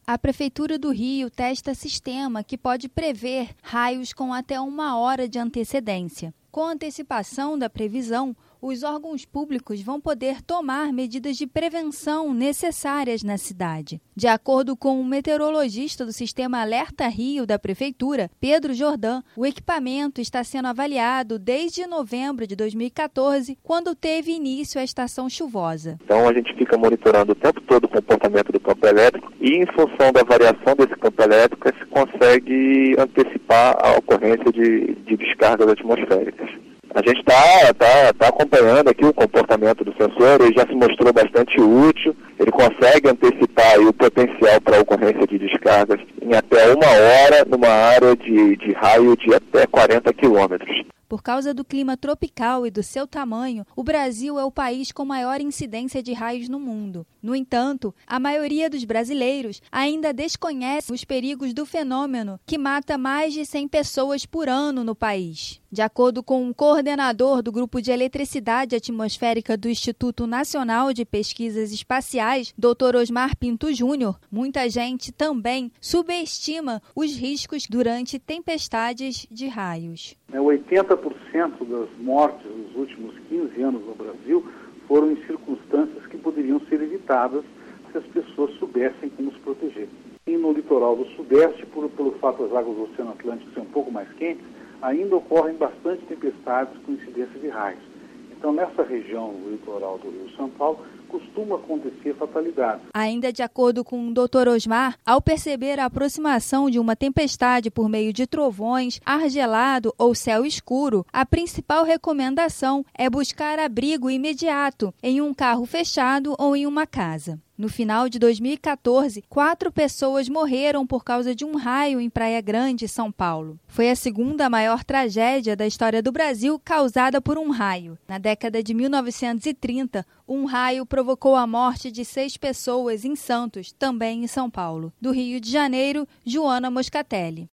A Prefeitura do Rio testa sistema que pode prever raios com até 1 hora de antecedência. Com a antecipação da previsão, os órgãos públicos vão poder tomar medidas de prevenção necessárias na cidade. De acordo com o meteorologista do Sistema Alerta Rio da Prefeitura, Pedro Jordan, o equipamento está sendo avaliado desde novembro de 2014, quando teve início a estação chuvosa. Então a gente fica monitorando o tempo todo o comportamento do campo elétrico e, em função da variação desse campo elétrico, se consegue antecipar a ocorrência de descargas atmosféricas. A gente está acompanhando aqui o comportamento do sensor, ele já se mostrou bastante útil, ele consegue antecipar aí o potencial para a ocorrência de descargas em até 1 hora numa área de raio de até 40 quilômetros. Por causa do clima tropical e do seu tamanho, o Brasil é o país com maior incidência de raios no mundo. No entanto, a maioria dos brasileiros ainda desconhece os perigos do fenômeno, que mata mais de 100 pessoas por ano no país. De acordo com o coordenador do Grupo de Eletricidade Atmosférica do Instituto Nacional de Pesquisas Espaciais, Dr. Osmar Pinto Júnior, muita gente também subestima os riscos durante tempestades de raios. 80% das mortes nos últimos 15 anos no Brasil foram em circunstâncias que poderiam ser evitadas se as pessoas soubessem como se proteger. E no litoral do Sudeste, pelo fato das águas do Oceano Atlântico serem um pouco mais quentes, ainda ocorrem bastante tempestades com incidência de raios. Então, nessa região do litoral do Rio de São Paulo, costuma acontecer fatalidades. Ainda de acordo com o Dr. Osmar, ao perceber a aproximação de uma tempestade por meio de trovões, ar gelado ou céu escuro, a principal recomendação é buscar abrigo imediato em um carro fechado ou em uma casa. No final de 2014, 4 pessoas morreram por causa de um raio em Praia Grande, São Paulo. Foi a segunda maior tragédia da história do Brasil causada por um raio. Na década de 1930, um raio provocou a morte de 6 pessoas em Santos, também em São Paulo. Do Rio de Janeiro, Joana Moscatelli.